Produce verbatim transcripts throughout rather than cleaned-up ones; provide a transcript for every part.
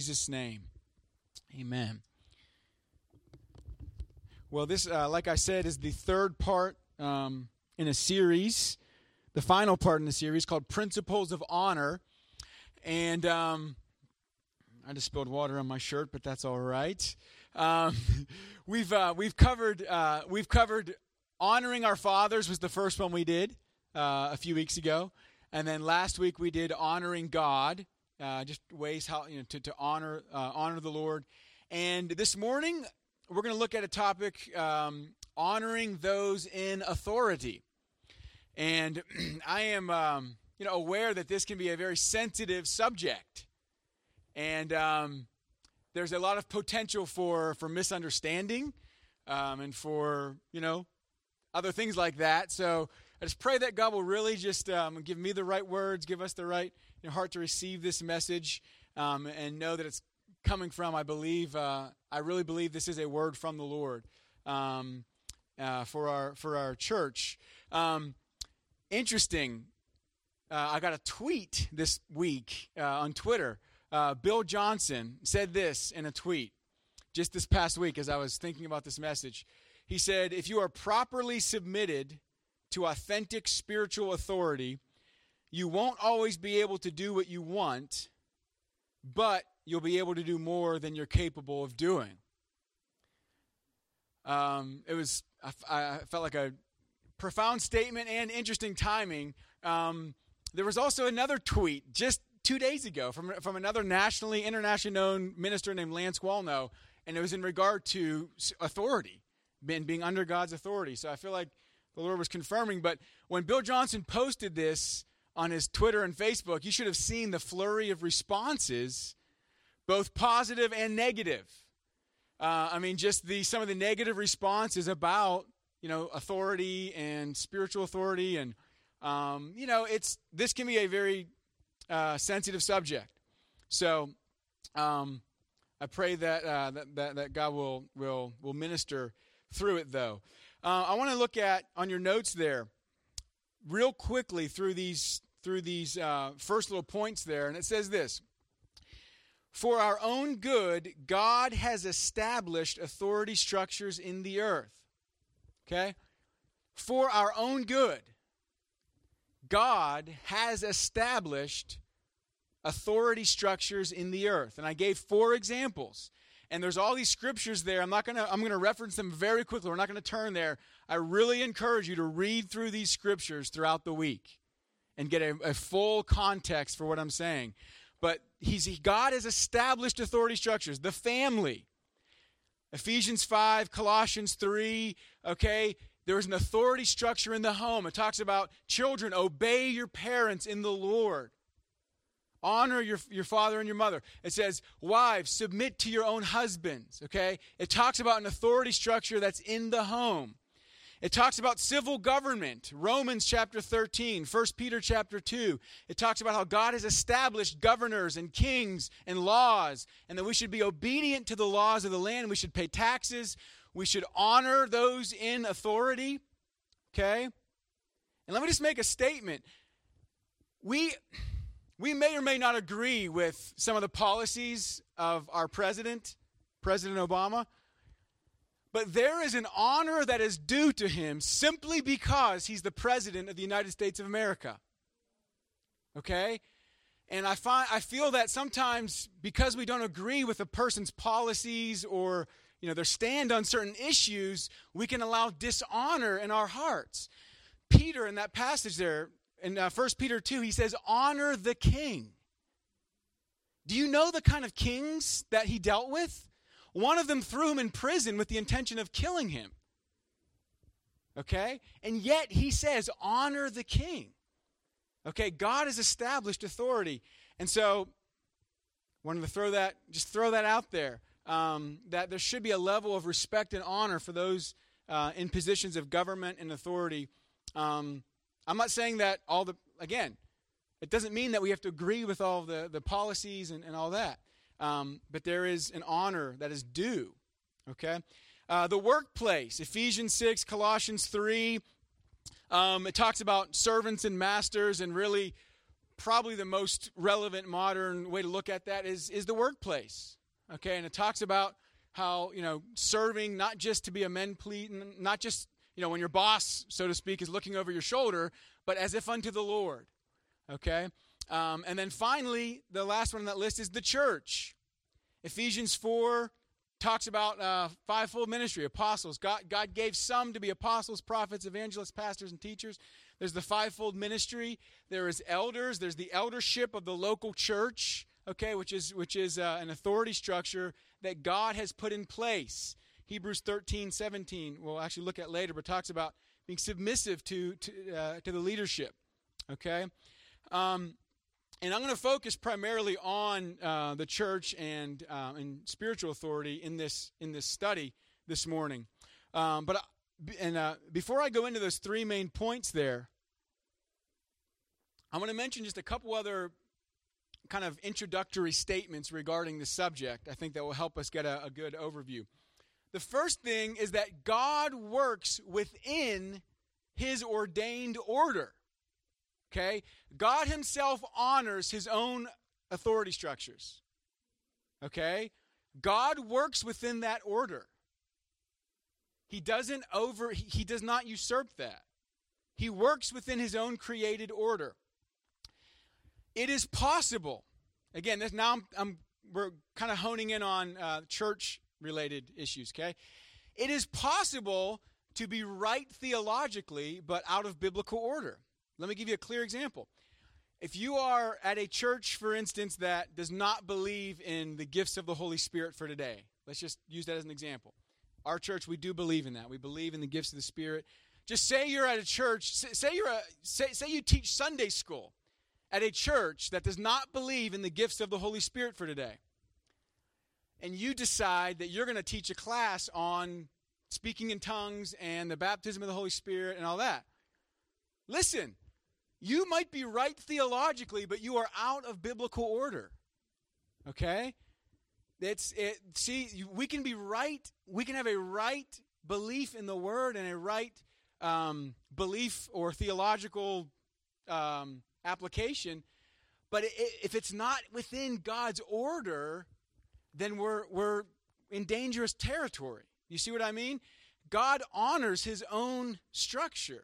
Jesus' name, amen. Well, this, uh, like I said, is the third part um, in a series, the final part in the series called Principles of Honor. And um, I just spilled water on my shirt, but that's all right. Um, we've uh, we've covered uh, we've covered honoring our fathers was the first one we did uh, a few weeks ago, and then last week we did honoring God. Uh, just ways how you know to, to honor uh, honor the Lord. And this morning we're going to look at a topic, um, honoring those in authority. And I am um, you know aware that this can be a very sensitive subject, and um, there's a lot of potential for for misunderstanding um, and for you know other things like that. So I just pray that God will really just um, give me the right words, give us the right you know, heart to receive this message, um, and know that it's coming from, I believe, uh, I really believe this is a word from the Lord um, uh, for our for our church. Um, interesting, uh, I got a tweet this week uh, on Twitter. Uh, Bill Johnson said this in a tweet just this past week as I was thinking about this message. He said, if you are properly submitted to authentic spiritual authority, you won't always be able to do what you want, but you'll be able to do more than you're capable of doing. Um, it was, I, I felt like a profound statement and interesting timing. Um, there was also another tweet just two days ago from, from another nationally, internationally known minister named Lance Wallnau, and it was in regard to authority, being, being under God's authority. So I feel like the Lord was confirming. But when Bill Johnson posted this on his Twitter and Facebook, you should have seen the flurry of responses, both positive and negative. Uh, I mean, just the some of the negative responses about, you know, authority and spiritual authority. And, um, you know, it's this can be a very uh, sensitive subject. So um, I pray that, uh, that, that, that God will, will, will minister through it, though. Uh, I want to look at, on your notes there, real quickly through these through these uh, first little points there, and it says this: for our own good, God has established authority structures in the earth. Okay? For our own good, God has established authority structures in the earth. And I gave four examples. And there's all these scriptures there. I'm not gonna. I'm gonna reference them very quickly. We're not gonna turn there. I really encourage you to read through these scriptures throughout the week and get a, a full context for what I'm saying. But he's God has established authority structures. The family, Ephesians five, Colossians three. Okay, there is an authority structure in the home. It talks about children, obey your parents in the Lord. Honor your, your father and your mother. It says, wives, submit to your own husbands, okay? It talks about an authority structure that's in the home. It talks about civil government, Romans chapter thirteen, First Peter chapter two. It talks about how God has established governors and kings and laws, and that we should be obedient to the laws of the land. We should pay taxes. We should honor those in authority, okay? And let me just make a statement. We... We may or may not agree with some of the policies of our president, President Obama, but there is an honor that is due to him simply because he's the president of the United States of America. Okay? And I find I feel that sometimes because we don't agree with a person's policies or, you know, their stand on certain issues, we can allow dishonor in our hearts. Peter, in that passage there, in uh, First Peter two, he says, honor the king. Do you know the kind of kings that he dealt with? One of them threw him in prison with the intention of killing him. Okay? And yet he says, honor the king. Okay, God has established authority. And so, wanted to throw that, just throw that out there, um, that there should be a level of respect and honor for those uh, in positions of government and authority. Um I'm not saying that all the, again, it doesn't mean that we have to agree with all the, the policies and, and all that. Um, but there is an honor that is due, okay? Uh, the workplace, Ephesians six, Colossians three. Um, it talks about servants and masters and really probably the most relevant modern way to look at that is, is the workplace. Okay, and it talks about how, you know, serving not just to be a men please, not just, you know, when your boss, so to speak, is looking over your shoulder, but as if unto the Lord. Okay, um, and then finally, the last one on that list is the church. Ephesians four talks about uh, fivefold ministry, apostles. God, God gave some to be apostles, prophets, evangelists, pastors, and teachers. There's the fivefold ministry. There is elders. There's the eldership of the local church, okay, which is which is uh, an authority structure that God has put in place. Hebrews thirteen, seventeen, we'll actually look at later, but talks about being submissive to to, uh, to the leadership, okay? Um, and I'm going to focus primarily on uh, the church and uh, and spiritual authority in this in this study this morning. Um, but and uh, before I go into those three main points there, I want to mention just a couple other kind of introductory statements regarding the subject. I think that will help us get a, a good overview. The first thing is that God works within his ordained order. Okay? God himself honors his own authority structures. Okay? God works within that order. He doesn't over, he, he does not usurp that. He works within his own created order. It is possible. Again, this, now I'm, I'm, we're kind of honing in on uh, church-related issues, okay? It is possible to be right theologically, but out of biblical order. Let me give you a clear example. If you are at a church, for instance, that does not believe in the gifts of the Holy Spirit for today, let's just use that as an example. Our church, we do believe in that. We believe in the gifts of the Spirit. Just say you're at a church, say you're a, say, say you teach Sunday school at a church that does not believe in the gifts of the Holy Spirit for today. And you decide that you're going to teach a class on speaking in tongues and the baptism of the Holy Spirit and all that. Listen, you might be right theologically, but you are out of biblical order. Okay? It's it. See, we can be right. We can have a right belief in the Word and a right um, belief or theological um, application, but it, if it's not within God's order, then we're we're in dangerous territory. You see what I mean? God honors his own structure.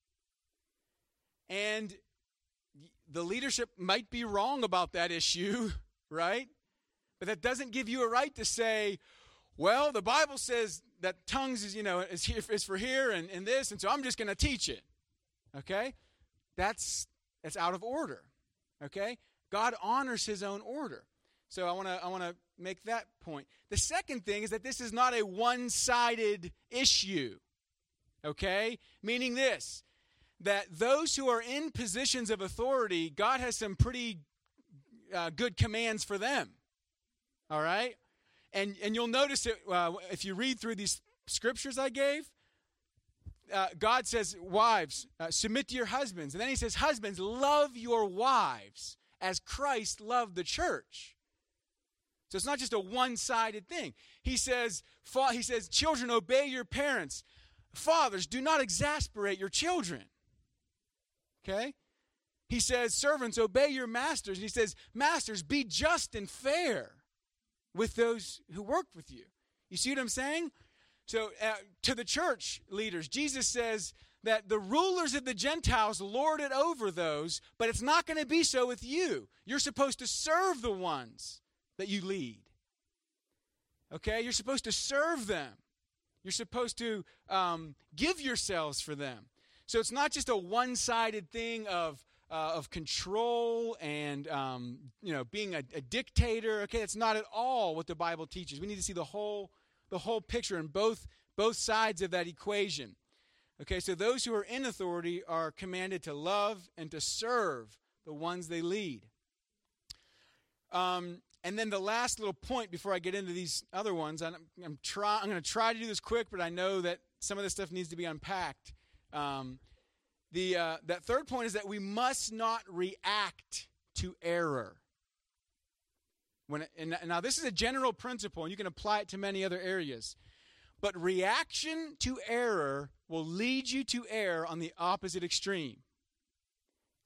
And the leadership might be wrong about that issue, right? But that doesn't give you a right to say, well, the Bible says that tongues is, you know, is, here, is for here and, and this, and so I'm just going to teach it. Okay? That's that's out of order. Okay? God honors his own order. So I want to I want to make that point. The second thing is that this is not a one-sided issue. Okay? Meaning this, that those who are in positions of authority, God has some pretty uh, good commands for them. All right? And and you'll notice it uh, if you read through these scriptures I gave, uh, God says, wives, uh, submit to your husbands. And then he says, husbands, love your wives as Christ loved the church. So it's not just a one-sided thing. He says, fa- he says, children, obey your parents. Fathers, do not exasperate your children. Okay? He says, servants, obey your masters. And he says, masters, be just and fair with those who work with you. You see what I'm saying? So uh, to the church leaders, Jesus says that the rulers of the Gentiles lord it over those, but it's not going to be so with you. You're supposed to serve the ones that you lead. Okay? You're supposed to serve them. You're supposed to um, give yourselves for them. So it's not just a one-sided thing of uh, of control and um, you know being a, a dictator. Okay, that's not at all what the Bible teaches. We need to see the whole the whole picture and both both sides of that equation. Okay, so those who are in authority are commanded to love and to serve the ones they lead. Um, and then the last little point before I get into these other ones, I'm, I'm try I'm going to try to do this quick, but I know that some of this stuff needs to be unpacked. Um, the uh, that third point is that we must not react to error. When and now this is a general principle, and you can apply it to many other areas. But reaction to error will lead you to err on the opposite extreme.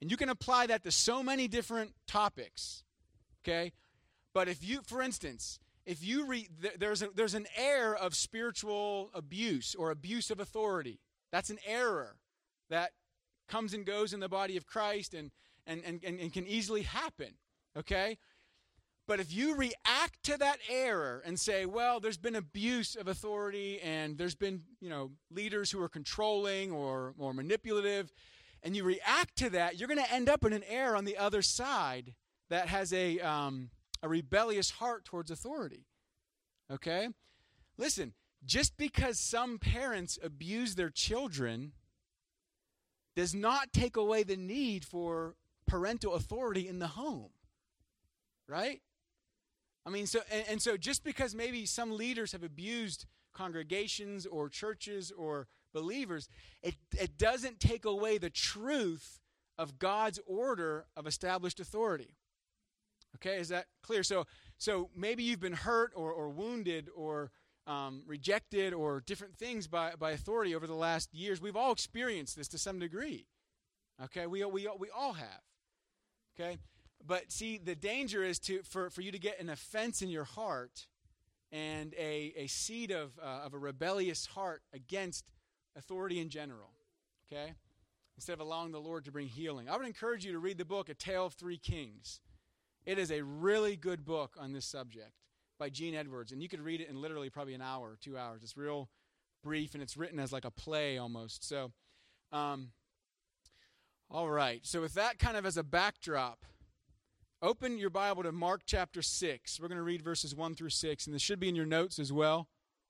And you can apply that to so many different topics, okay? But if you, for instance, if you read, there's, a, there's an air of spiritual abuse or abuse of authority. That's an error that comes and goes in the body of Christ and, and, and, and, and can easily happen, okay? But if you react to that error and say, well, there's been abuse of authority and there's been, you know, leaders who are controlling or, or manipulative, and you react to that, you're going to end up in an error on the other side that has a, um, a rebellious heart towards authority, okay? Listen, just because some parents abuse their children does not take away the need for parental authority in the home, right? I mean, so and, and so just because maybe some leaders have abused congregations or churches or believers, it, it doesn't take away the truth of God's order of established authority. Okay, is that clear? So so maybe you've been hurt or, or wounded or um, rejected or different things by, by authority over the last years. We've all experienced this to some degree. Okay, we, we, we all have. Okay? But see, the danger is to for, for you to get an offense in your heart and a, a seed of, uh, of a rebellious heart against authority in general, okay? Instead of allowing the Lord to bring healing. I would encourage you to read the book, A Tale of Three Kings. It is a really good book on this subject by Gene Edwards, and you could read it in literally probably an hour or two hours. It's real brief, and it's written as like a play almost. So, um, all right. So with that kind of as a backdrop, open your Bible to Mark chapter six. We're going to read verses one through six, and this should be in your notes as well.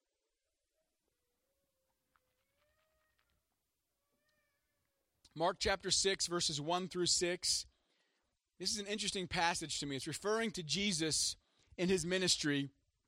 Mark chapter six, verses one through six. This is an interesting passage to me. It's referring to Jesus in his ministry.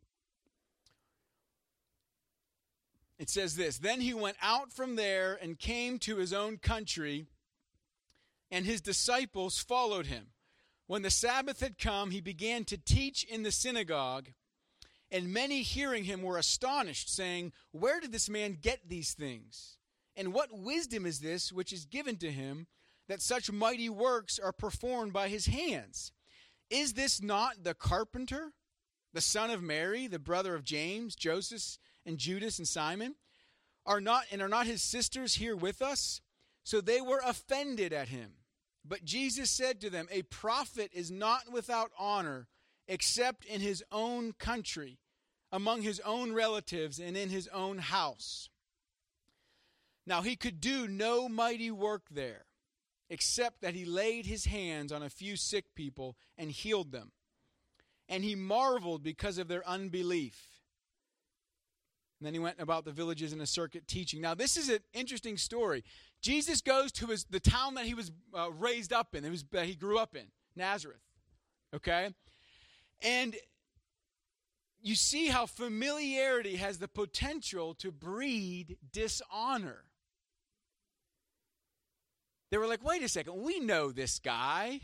It says this, "Then he went out from there and came to his own country, and his disciples followed him. When the Sabbath had come, he began to teach in the synagogue, and many hearing him were astonished, saying, 'Where did this man get these things? And what wisdom is this which is given to him, that such mighty works are performed by his hands? Is this not the carpenter, the son of Mary, the brother of James, Joseph, and Judas, and Simon? Are not and are not his sisters here with us?' So they were offended at him. But Jesus said to them, 'A prophet is not without honor except in his own country, among his own relatives, and in his own house.' Now he could do no mighty work there, except that he laid his hands on a few sick people and healed them. And he marveled because of their unbelief. And then he went about the villages in a circuit teaching." Now this is an interesting story. Jesus goes to his the town that he was uh, raised up in, it was, that he grew up in, Nazareth. Okay? And you see how familiarity has the potential to breed dishonor. They were like, wait a second, we know this guy.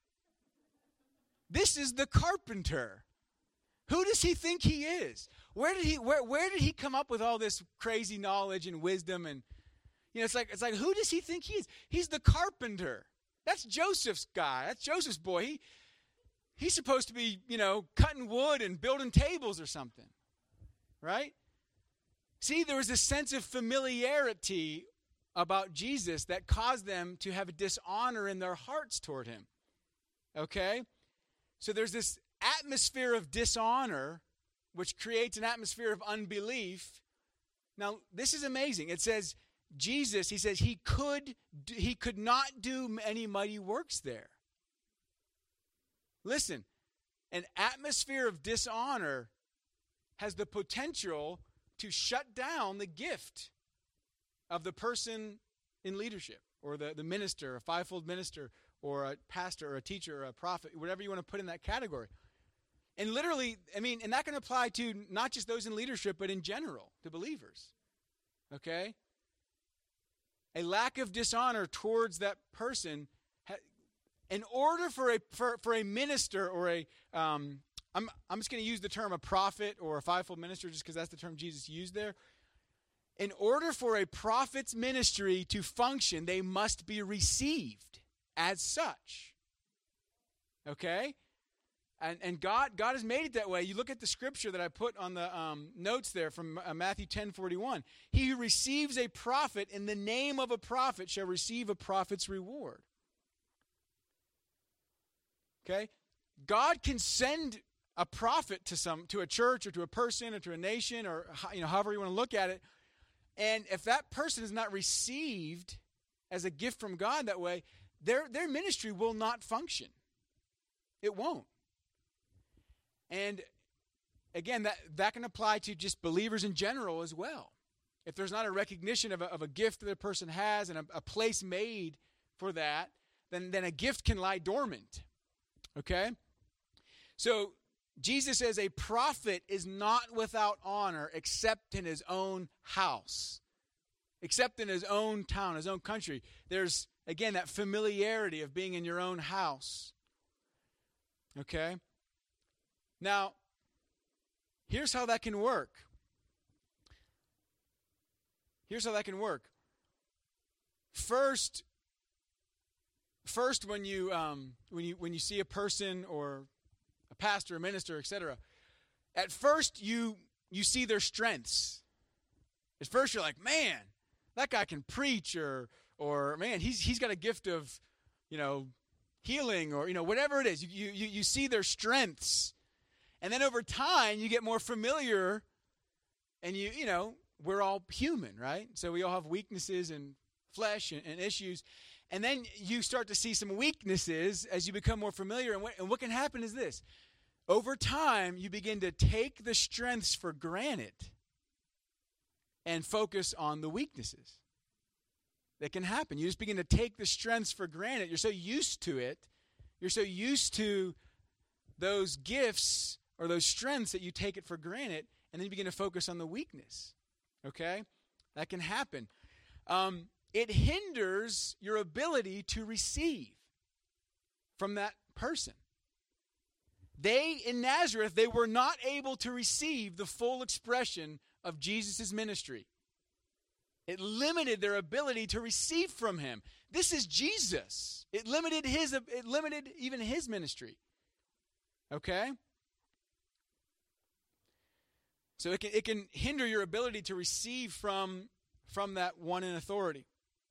This is the carpenter. Who does he think he is? Where did he where where did he come up with all this crazy knowledge and wisdom? And you know, it's like it's like who does he think he is? He's the carpenter. That's Joseph's guy. That's Joseph's boy. He he's supposed to be, you know, cutting wood and building tables or something. Right? See, there was a sense of familiarity about Jesus that caused them to have a dishonor in their hearts toward him. Okay? So there's this atmosphere of dishonor, which creates an atmosphere of unbelief. Now, this is amazing. It says, Jesus, he says, he could, he could not do any mighty works there. Listen, an atmosphere of dishonor has the potential to shut down the gift of the person in leadership, or the, the minister, a fivefold minister, or a pastor, or a teacher, or a prophet, whatever you want to put in that category. And literally, I mean, and that can apply to not just those in leadership, but in general, to believers. Okay? A lack of dishonor towards that person, in order for a for, for a minister or a, um, I'm, I'm just going to use the term a prophet or a fivefold minister just because that's the term Jesus used there. In order for a prophet's ministry to function, they must be received as such. Okay? And and God God has made it that way. You look at the scripture that I put on the um, notes there from uh, Matthew ten forty-one. He who receives a prophet in the name of a prophet shall receive a prophet's reward. Okay? God can send a prophet to some to a church or to a person or to a nation or you know however you want to look at it. And if that person is not received as a gift from God that way, their their ministry will not function. It won't. And again, that, that can apply to just believers in general as well. If there's not a recognition of a, of a gift that a person has and a, a place made for that, then, then a gift can lie dormant. Okay? So Jesus says a prophet is not without honor except in his own house, except in his own town, his own country. There's, again, that familiarity of being in your own house. Okay? Now, here's how that can work. Here's how that can work. First, first when you um, when you when you see a person or a pastor, a minister, et cetera, at first you you see their strengths. At first you're like, man, that guy can preach, or or man, he's he's got a gift of, you know, healing, or you know, whatever it is. You you you see their strengths. And then over time, you get more familiar, and you, you know, we're all human, right? So we all have weaknesses and flesh and, and issues. And then you start to see some weaknesses as you become more familiar. And what, and what can happen is this. Over time, you begin to take the strengths for granted and focus on the weaknesses. That can happen. You just begin to take the strengths for granted. You're so used to it. You're so used to those gifts or those strengths that you take it for granted, and then you begin to focus on the weakness. Okay? That can happen. Um, it hinders your ability to receive from that person. They, in Nazareth, they were not able to receive the full expression of Jesus' ministry. It limited their ability to receive from him. This is Jesus. It limited his, it limited even his ministry. Okay? So it can, it can hinder your ability to receive from, from that one in authority.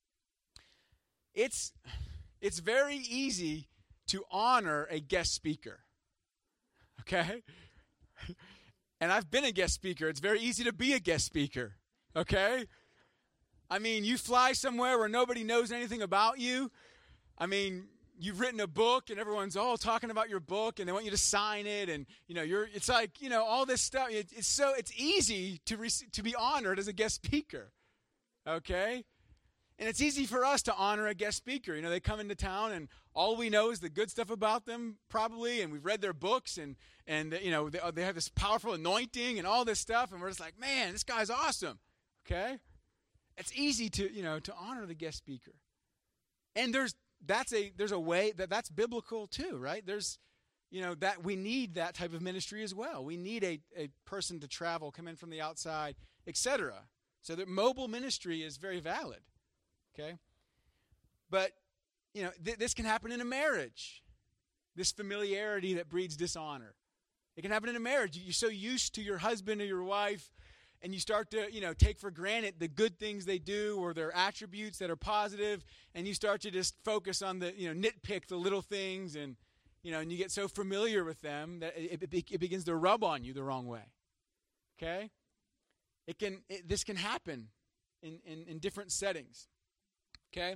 It's, it's very easy to honor a guest speaker. Okay? And I've been a guest speaker. It's very easy to be a guest speaker. Okay? I mean, you fly somewhere where nobody knows anything about you. I mean, you've written a book and everyone's all talking about your book and they want you to sign it, and you know you're it's like, you know, all this stuff. It, it's so it's easy to rec- to be honored as a guest speaker. Okay? And it's easy for us to honor a guest speaker. You know, they come into town and all we know is the good stuff about them probably, and we've read their books, and and you know they, they have this powerful anointing and all this stuff, and we're just like, man, this guy's awesome. Okay? It's easy to, you know, to honor the guest speaker. And there's That's a there's a way that that's biblical too, right? There's, you know, that we need that type of ministry as well. We need a, a person to travel, come in from the outside, et cetera. So that mobile ministry is very valid. Okay? But, you know, th- this can happen in a marriage. This familiarity that breeds dishonor. It can happen in a marriage. You're so used to your husband or your wife, and you start to, you know, take for granted the good things they do or their attributes that are positive, and you start to just focus on the, you know, nitpick the little things, and, you know, and you get so familiar with them that it, it, it begins to rub on you the wrong way. Okay? It can, it, this can happen in, in, in different settings. Okay?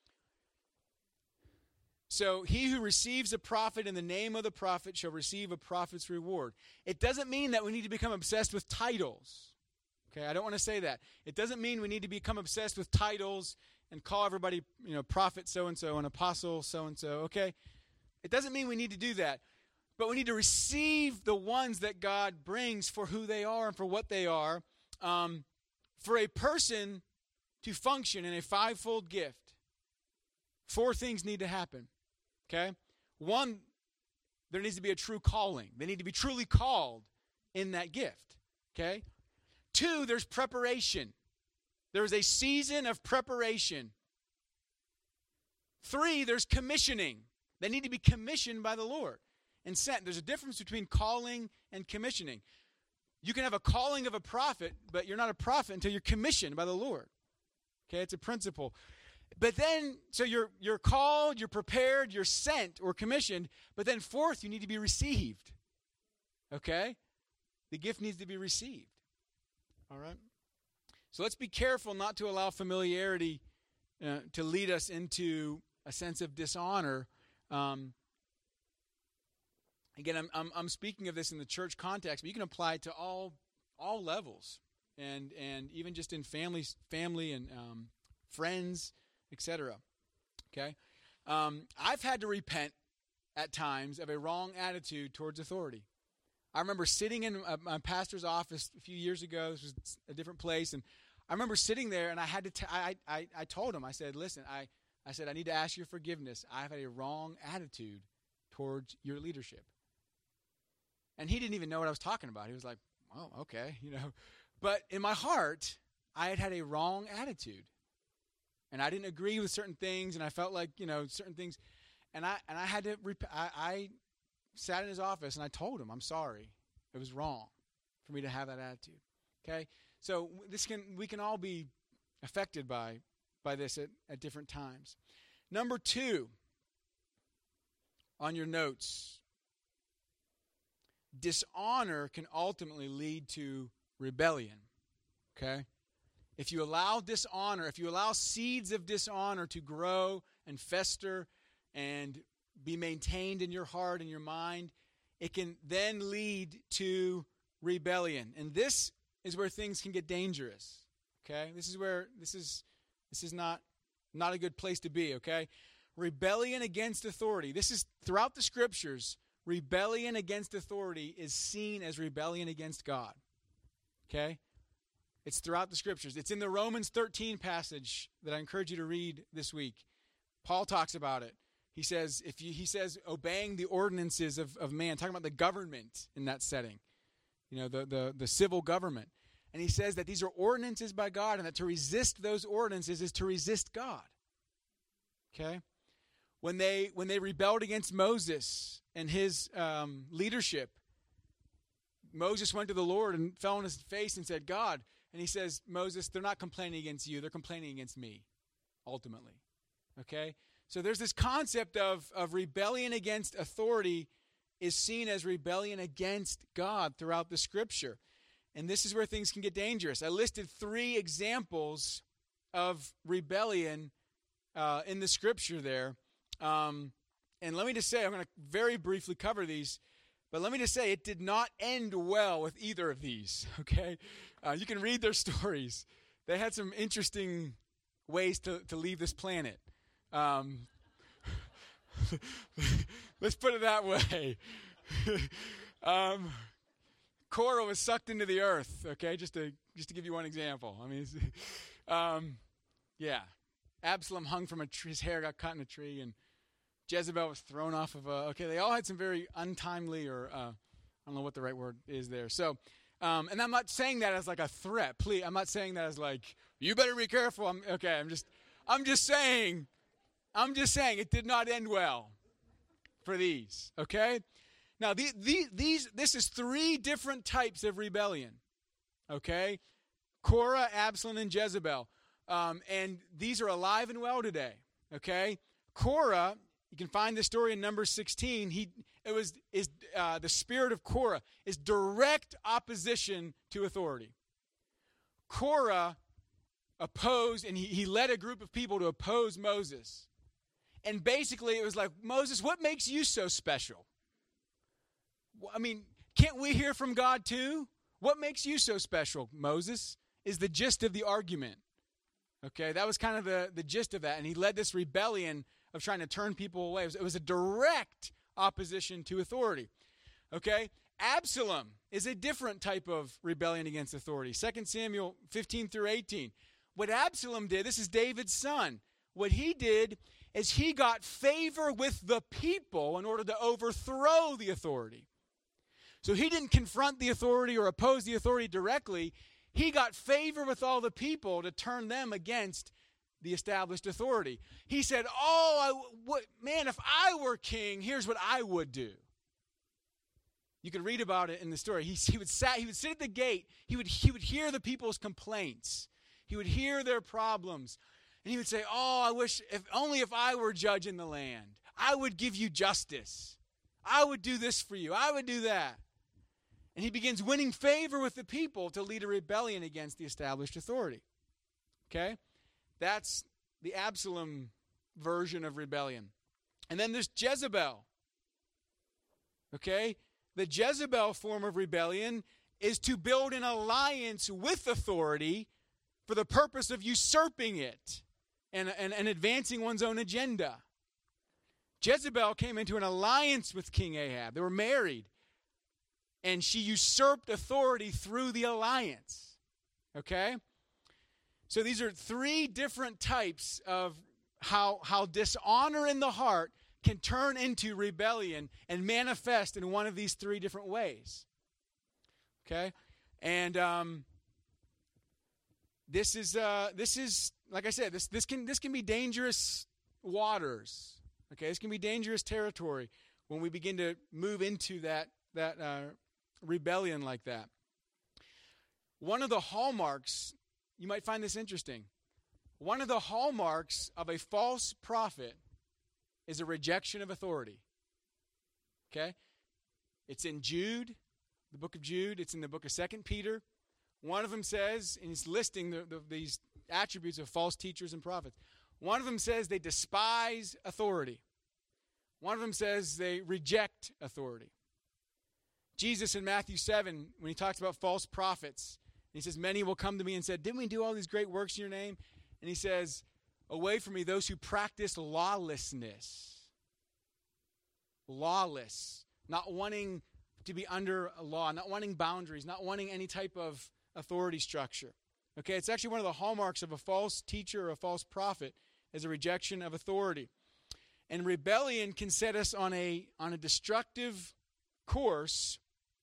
So he who receives a prophet in the name of the prophet shall receive a prophet's reward. It doesn't mean that we need to become obsessed with titles. Okay, I don't want to say that. It doesn't mean we need to become obsessed with titles and call everybody, you know, prophet so-and-so and apostle so-and-so, okay? It doesn't mean we need to do that. But we need to receive the ones that God brings for who they are and for what they are. Um, for a person to function in a fivefold gift, four things need to happen, okay? One, there needs to be a true calling. They need to be truly called in that gift, okay? Two, there's preparation. There is a season of preparation. Three, there's commissioning. They need to be commissioned by the Lord and sent. There's a difference between calling and commissioning. You can have a calling of a prophet, but you're not a prophet until you're commissioned by the Lord. Okay, it's a principle. But then, so you're you're called, you're prepared, you're sent or commissioned, but then fourth, you need to be received. Okay? The gift needs to be received. All right? So let's be careful not to allow familiarity uh, to lead us into a sense of dishonor. Um, again, I'm, I'm I'm speaking of this in the church context, but you can apply it to all all levels, and and even just in families, family and um, friends, et cetera. Okay, um, I've had to repent at times of a wrong attitude towards authority. I remember sitting in a, my pastor's office a few years ago. This was a different place, and I remember sitting there, and I had to. T- I, I I told him. I said, "Listen, I I said I need to ask your forgiveness. I've had a wrong attitude towards your leadership." And he didn't even know what I was talking about. He was like, "Oh, okay, you know." But in my heart, I had had a wrong attitude, and I didn't agree with certain things, and I felt like you know certain things, and I and I had to. Rep- I, I sat in his office and I told him, "I'm sorry. It was wrong for me to have that attitude." Okay. So this can we can all be affected by by this at, at different times. Number two, on your notes, dishonor can ultimately lead to rebellion. Okay? If you allow dishonor, if you allow seeds of dishonor to grow and fester and be maintained in your heart and your mind, it can then lead to rebellion. And this is where things can get dangerous. Okay? This is where this is this is not not a good place to be, okay? Rebellion against authority. This is throughout the scriptures, rebellion against authority is seen as rebellion against God. Okay? It's throughout the scriptures. It's in the Romans thirteen passage that I encourage you to read this week. Paul talks about it. He says, if you, he says, obeying the ordinances of, of man, talking about the government in that setting, you know, the, the, the civil government. And he says that these are ordinances by God and that to resist those ordinances is to resist God. Okay? When they when they rebelled against Moses and his um, leadership, Moses went to the Lord and fell on his face and said, "God," and he says, "Moses, they're not complaining against you, they're complaining against me, ultimately." Okay? So there's this concept of, of rebellion against authority is seen as rebellion against God throughout the scripture. And this is where things can get dangerous. I listed three examples of rebellion uh, in the scripture there. Um, and let me just say, I'm going to very briefly cover these, but let me just say it did not end well with either of these, okay? Uh, you can read their stories. They had some interesting ways to, to leave this planet. Um, let's put it that way. um, Korah was sucked into the earth. Okay, just to just to give you one example. I mean, um, yeah, Absalom hung from a tree. His hair got cut in a tree, and Jezebel was thrown off of a. Okay, they all had some very untimely, or uh, I don't know what the right word is there. So, um, and I'm not saying that as like a threat. Please, I'm not saying that as like you better be careful. I'm okay. I'm just, I'm just saying. I'm just saying it did not end well for these, okay? Now, the, the, these this is three different types of rebellion, okay? Korah, Absalom, and Jezebel. Um, and these are alive and well today, okay? Korah, you can find this story in Numbers sixteen. He, it was is uh, the spirit of Korah is direct opposition to authority. Korah opposed, and he, he led a group of people to oppose Moses. And basically, it was like, Moses, what makes you so special? I mean, can't we hear from God too? What makes you so special, Moses, is the gist of the argument. Okay, that was kind of the, the gist of that. And he led this rebellion of trying to turn people away. It was, it was a direct opposition to authority. Okay, Absalom is a different type of rebellion against authority. Second Samuel fifteen through eighteen. What Absalom did, this is David's son. What he did is he got favor with the people in order to overthrow the authority. So he didn't confront the authority or oppose the authority directly. He got favor with all the people to turn them against the established authority. He said, oh, I, what, man, if I were king, here's what I would do. You could read about it in the story. He, he, would sat, he would sit at the gate. He would, he would hear the people's complaints. He would hear their problems. And he would say, oh, I wish, if only if I were judge in the land, I would give you justice. I would do this for you. I would do that. And he begins winning favor with the people to lead a rebellion against the established authority. Okay? That's the Absalom version of rebellion. And then there's Jezebel. Okay? The Jezebel form of rebellion is to build an alliance with authority for the purpose of usurping it and, and, and advancing one's own agenda. Jezebel came into an alliance with King Ahab. They were married. And she usurped authority through the alliance. Okay? So these are three different types of how, how dishonor in the heart can turn into rebellion and manifest in one of these three different ways. Okay? And um, this is uh, this is like I said, this this can this can be dangerous waters. Okay, this can be dangerous territory when we begin to move into that that uh, rebellion like that. One of the hallmarks, you might find this interesting. One of the hallmarks of a false prophet is a rejection of authority. Okay? It's in Jude, the book of Jude. It's in the book of Second Peter. One of them says, and he's listing the, the, these attributes of false teachers and prophets. One of them says they despise authority. One of them says they reject authority. Jesus in Matthew seven, when he talks about false prophets, he says, many will come to me and say, didn't we do all these great works in your name? And he says, away from me, those who practice lawlessness. Lawless. Not wanting to be under a law, not wanting boundaries, not wanting any type of authority structure. Okay, it's actually one of the hallmarks of a false teacher or a false prophet is a rejection of authority. And rebellion can set us on a, on a destructive course,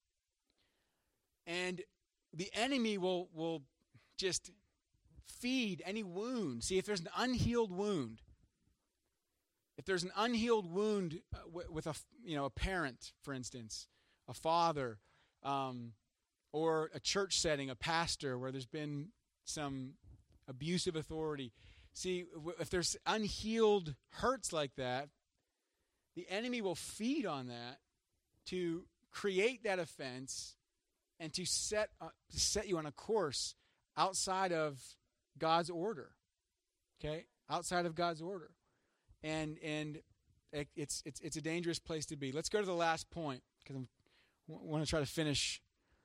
and the enemy will, will just feed any wound. See, if there's an unhealed wound, if there's an unhealed wound uh, w- with a, you know, a parent, for instance, a father, um, or a church setting, a pastor where there's been some abusive authority. See, w- if there's unhealed hurts like that, the enemy will feed on that to create that offense and to set uh, to set you on a course outside of God's order. Okay? Outside of God's order. And and it, it's it's it's a dangerous place to be. Let's go to the last point because I want to try to finish.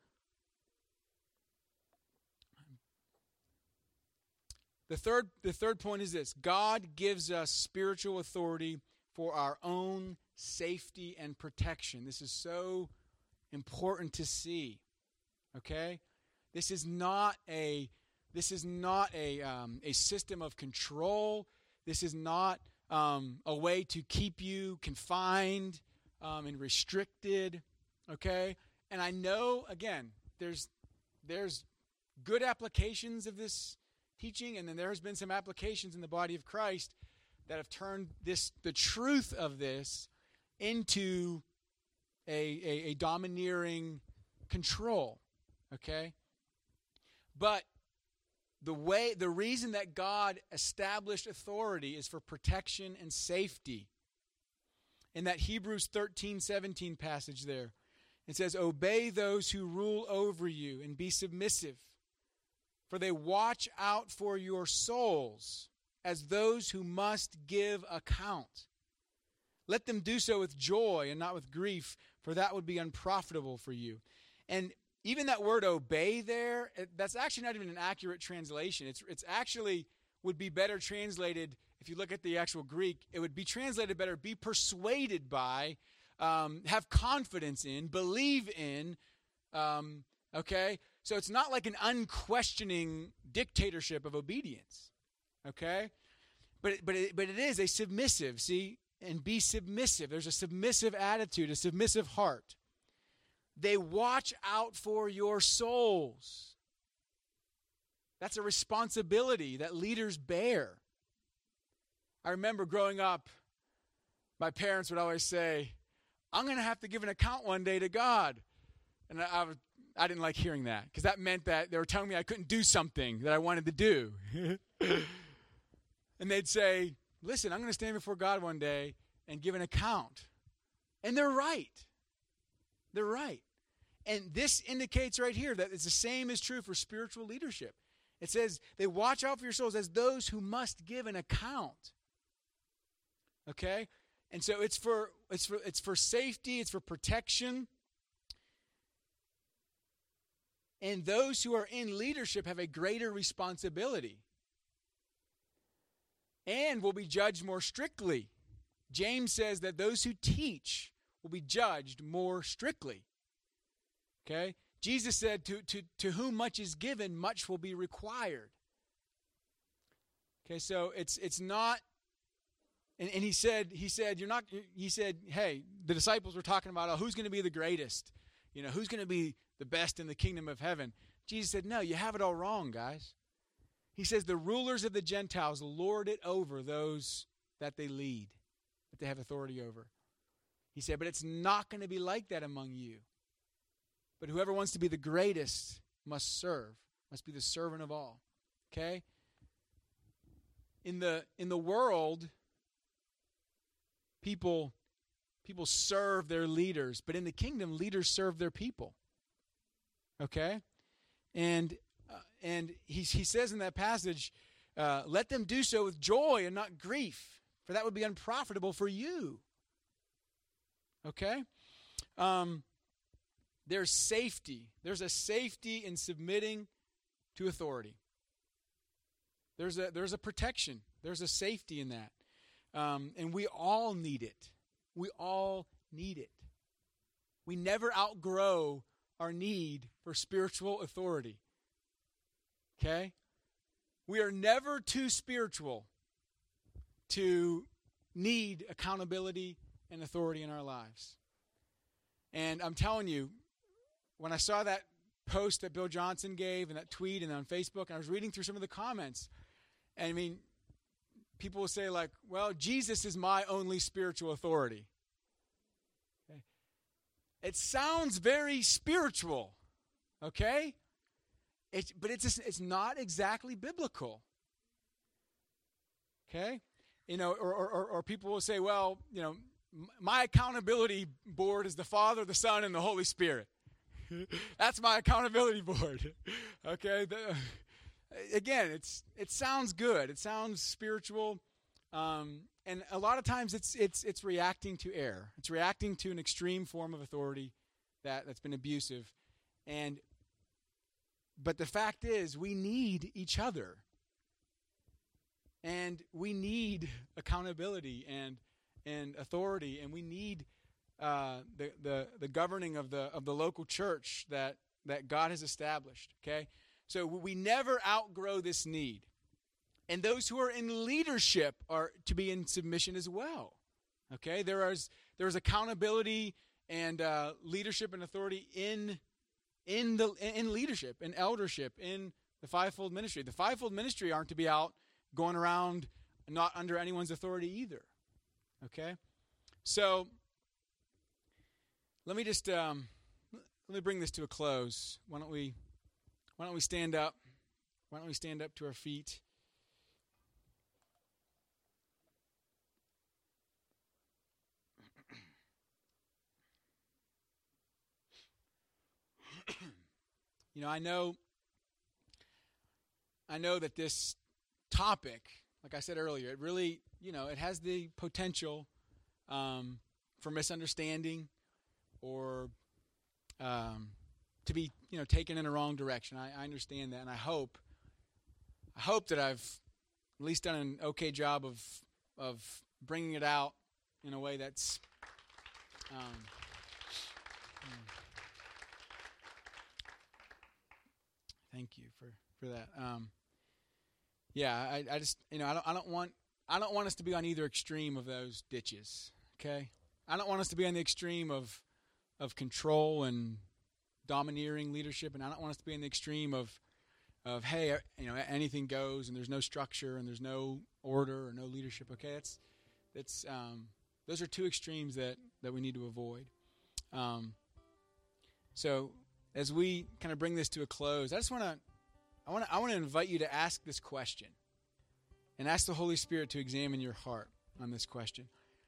The third the third point is this: God gives us spiritual authority for our own safety and protection. This is so important to see. Okay? This is not a this is not a um, a system of control. This is not um, a way to keep you confined um, and restricted. Okay? And I know, again, there's there's good applications of this teaching, and then there has been some applications in the body of Christ that have turned this the truth of this into a, a, a domineering control. Okay? But the way the reason that God established authority is for protection and safety. In that Hebrews thirteen seventeen passage there, it says, obey those who rule over you and be submissive, for they watch out for your souls as those who must give account. Let them do so with joy and not with grief, for that would be unprofitable for you. And even that word obey there, that's actually not even an accurate translation. It's it's actually would be better translated, if you look at the actual Greek, it would be translated better, be persuaded by, um, have confidence in, believe in, um, okay? So it's not like an unquestioning dictatorship of obedience, okay? But it, but it, but it is a submissive, see? And be submissive. There's a submissive attitude, a submissive heart. They watch out for your souls. That's a responsibility that leaders bear. I remember growing up, my parents would always say, I'm going to have to give an account one day to God. And I, I, was, I didn't like hearing that because that meant that they were telling me I couldn't do something that I wanted to do. And they'd say, listen, I'm going to stand before God one day and give an account. And they're right. They're right. And this indicates right here that it's the same is true for spiritual leadership. It says they watch out for your souls as those who must give an account. Okay? And so it's for it's for it's for safety, it's for protection. And those who are in leadership have a greater responsibility and will be judged more strictly. James says that those who teach will be judged more strictly. Okay? Jesus said, to, to, to whom much is given, much will be required. Okay, so it's it's not, and, and he said, he said, you're not, he said, hey, the disciples were talking about, oh, who's going to be the greatest? You know, who's going to be the best in the kingdom of heaven? Jesus said, no, you have it all wrong, guys. He says, the rulers of the Gentiles lord it over those that they lead, that they have authority over. He said, but it's not going to be like that among you. But whoever wants to be the greatest must serve, must be the servant of all. Okay? In the in the world, people people serve their leaders, but in the kingdom, leaders serve their people. Okay? And uh, and he he says in that passage, uh, let them do so with joy and not grief, for that would be unprofitable for you. Okay? Um There's safety. There's a safety in submitting to authority. There's a there's a protection. There's a safety in that. Um, and we all need it. We all need it. We never outgrow our need for spiritual authority. Okay? We are never too spiritual to need accountability and authority in our lives. And I'm telling you, when I saw that post that Bill Johnson gave and that tweet and on Facebook, and I was reading through some of the comments, and I mean, people will say like, well, Jesus is my only spiritual authority. Okay? It sounds very spiritual, okay? It's, but it's, just, it's not exactly biblical, okay? You know, or, or, or people will say, well, you know, my accountability board is the Father, the Son, and the Holy Spirit. That's my accountability board. Okay? The, again, it's it sounds good. It sounds spiritual. Um, and a lot of times it's it's it's reacting to error. It's reacting to an extreme form of authority that, that's been abusive. And but the fact is, we need each other. And we need accountability and and authority, and we need uh, the, the the governing of the of the local church that that God has established. Okay, so we never outgrow this need, and those who are in leadership are to be in submission as well. Okay, there is there is accountability and uh, leadership and authority in in the in leadership, in eldership, in the fivefold ministry. The fivefold ministry aren't to be out going around not under anyone's authority either. Okay, so let me just um, let me bring this to a close. Why don't we why don't we stand up? Why don't we stand up to our feet? You know, I know I know that this topic, like I said earlier, it really, you know, it has the potential um, for misunderstanding or um, to be, you know, taken in a wrong direction. I, I understand that, and I hope, I hope that I've at least done an okay job of of bringing it out in a way that's. Um, thank you for for that. Um, yeah, I, I just, you know, I don't, I don't want. I don't want us to be on either extreme of those ditches, okay? I don't want us to be on the extreme of of control and domineering leadership, and I don't want us to be on the extreme of of, hey, you know, anything goes and there's no structure and there's no order or no leadership. Okay, that's that's um, those are two extremes that, that we need to avoid. Um, so as we kind of bring this to a close, I just want to I want to I want to invite you to ask this question and ask the Holy Spirit to examine your heart on this question.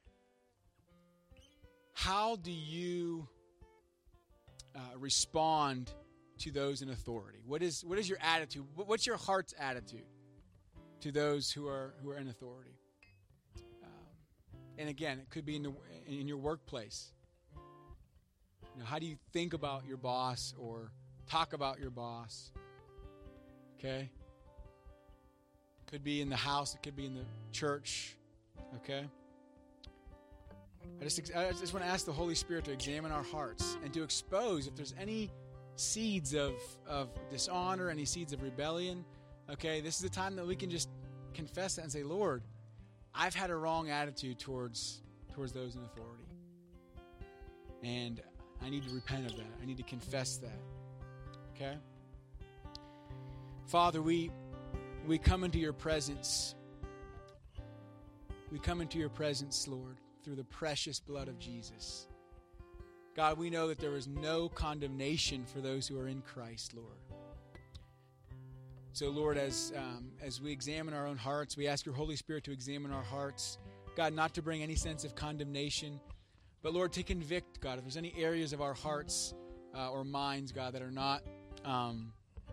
How do you uh, respond to those in authority? What is what is your attitude? What's your heart's attitude to those who are who are in authority? Um, and again, it could be in the in your workplace. You know, how do you think about your boss or talk about your boss? Okay. Could be in the house. It could be in the church. Okay. I just I just want to ask the Holy Spirit to examine our hearts and to expose if there's any seeds of, of dishonor, any seeds of rebellion. Okay, this is the time that we can just confess that and say, Lord, I've had a wrong attitude towards towards those in authority. And I need to repent of that. I need to confess that. Okay? Father, we we come into your presence. We come into your presence, Lord, through the precious blood of Jesus. God, we know that there is no condemnation for those who are in Christ, Lord. So, Lord, as um, as we examine our own hearts, we ask your Holy Spirit to examine our hearts. God, not to bring any sense of condemnation, but, Lord, to convict, God, if there's any areas of our hearts uh, or minds, God, that are not um,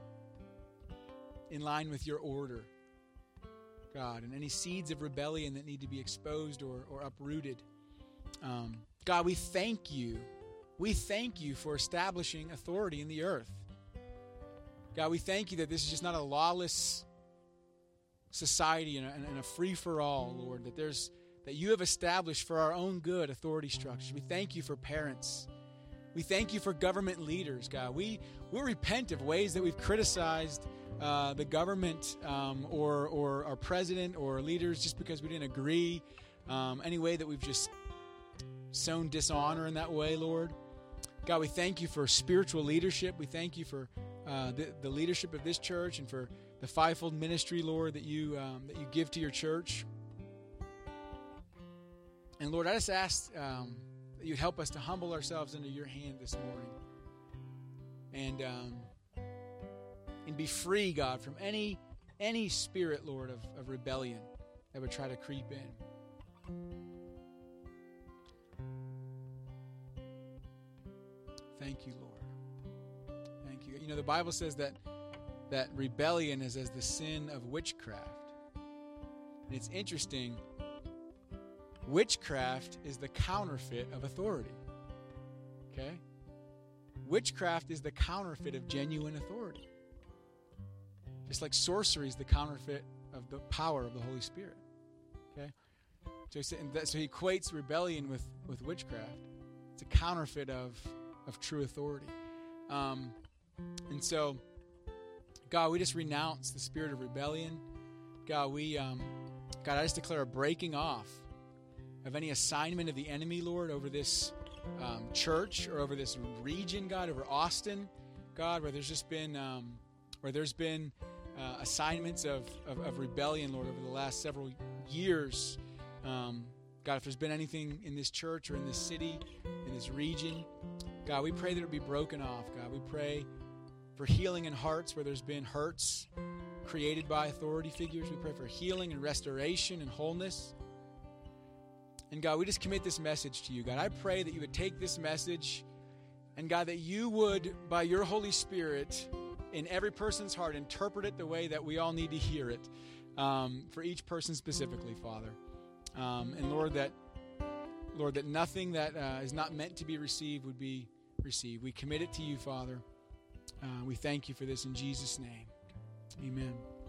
in line with your order, God, and any seeds of rebellion that need to be exposed or, or uprooted. Um, God, we thank you. We thank you for establishing authority in the earth. God, we thank you that this is just not a lawless society and a, and a free-for-all, Lord, that there's that you have established for our own good authority structures. We thank you for parents. We thank you for government leaders, God. We we repent of ways that we've criticized uh, the government um, or or our president or leaders just because we didn't agree. Um, any way that we've just sown dishonor in that way, Lord. God, we thank you for spiritual leadership. We thank you for uh, the, the leadership of this church and for the fivefold ministry, Lord, that you um, that you give to your church. And Lord, I just ask um, that you'd help us to humble ourselves into your hand this morning, and um, and be free, God, from any any spirit, Lord, of, of rebellion that would try to creep in. Thank you, Lord. Thank you. You know, the Bible says that that rebellion is as the sin of witchcraft. And it's interesting. Witchcraft is the counterfeit of authority. Okay? Witchcraft is the counterfeit of genuine authority. Just like sorcery is the counterfeit of the power of the Holy Spirit. Okay? So he, so he equates rebellion with, with witchcraft. It's a counterfeit of, of true authority. Um, and so, God, we just renounce the spirit of rebellion. God, we, um, God, I just declare a breaking off of any assignment of the enemy, Lord, over this um, church or over this region, God, over Austin, God, where there's just been, um, where there's been uh, assignments of, of, of rebellion, Lord, over the last several years. Um, God, if there's been anything in this church or in this city, in this region, God, we pray that it would be broken off, God. We pray for healing in hearts where there's been hurts created by authority figures. We pray for healing and restoration and wholeness. And God, we just commit this message to you, God. I pray that you would take this message and, God, that you would, by your Holy Spirit, in every person's heart, interpret it the way that we all need to hear it, um, for each person specifically, Father. Um, and Lord, that Lord, that nothing that uh, is not meant to be received would be received. We commit it to you, Father. Uh, we thank you for this in Jesus' name. Amen.